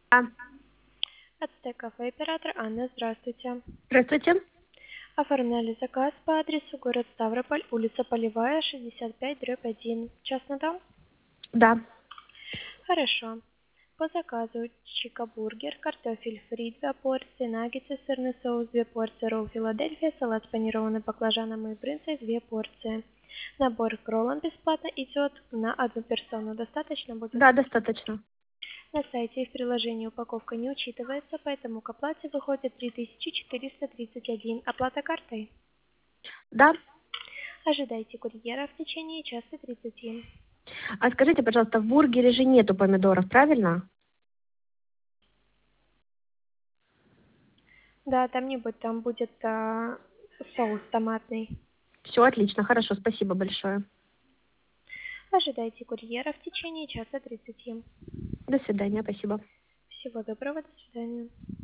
А, Ацтек кафе, оператор Анна, здравствуйте. Здравствуйте. Оформляли заказ по адресу город Ставрополь, улица Полевая, 65/1. Частный дом? Да. Хорошо. По заказу чикабургер, картофель фри, 2 порции, наггетсы, сырный соус, 2 порции, ролл Филадельфия, салат с панированным баклажаном и брынзой, 2 порции. Набор к роллам бесплатно идет на одну персону. Достаточно будет? Да, достаточно. На сайте и в приложении упаковка не учитывается, поэтому к оплате выходит 3431. Оплата картой. Да. Ожидайте курьера в течение часа 30. А скажите, пожалуйста, в бургере же нету помидоров, правильно? Да, там не будет, там будет соус томатный. Все отлично, хорошо, спасибо большое. Ожидайте курьера в течение часа 30. До свидания, спасибо. Всего доброго, до свидания.